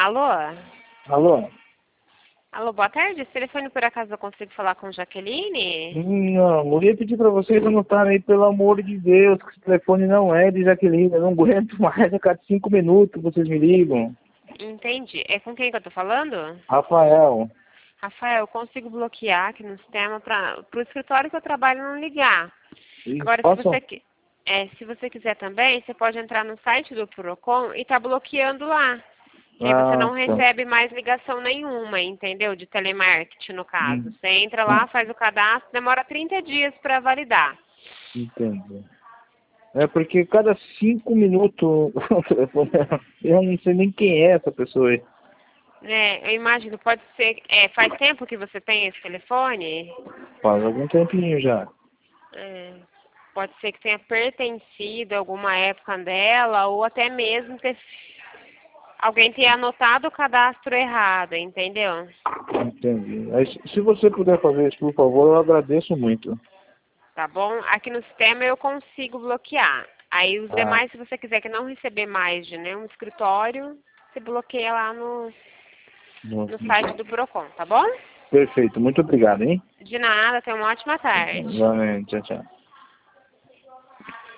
Alô? Alô? Alô, boa tarde. Esse telefone, por acaso, eu consigo falar com Jaqueline? Não, eu ia pedir pra vocês anotarem aí, pelo amor de Deus, que esse telefone não é de Jaqueline. Eu não aguento mais, a cada 5 minutos vocês me ligam. Entendi. É com quem que eu tô falando? Rafael. Rafael, eu consigo bloquear aqui no sistema para o escritório que eu trabalho não ligar. Agora, Posso? se você quiser também, você pode entrar no site do Procon e tá bloqueando lá. Que aí você Ah, não tá. recebe mais ligação nenhuma, entendeu? De telemarketing, no caso. Hum, Você entra lá, faz o cadastro, demora 30 dias para validar. Entendi. É porque cada 5 minutos o telefone, eu não sei nem quem é essa pessoa aí. É, eu imagino, pode ser. Faz tempo que você tem esse telefone? Faz algum tempinho já. É, pode ser que tenha pertencido a alguma época dela, ou até mesmo alguém tenha anotado o cadastro errado, entendeu? Entendi. Aí, se você puder fazer isso, por favor, eu agradeço muito. Tá bom? Aqui no sistema eu consigo bloquear. Aí os Ah, demais, se você quiser que não receber mais de nenhum escritório, você bloqueia lá no site do Procon, tá bom? perfeito. Muito obrigado, hein? De nada, tenha uma ótima tarde. Valeu, tchau, tchau.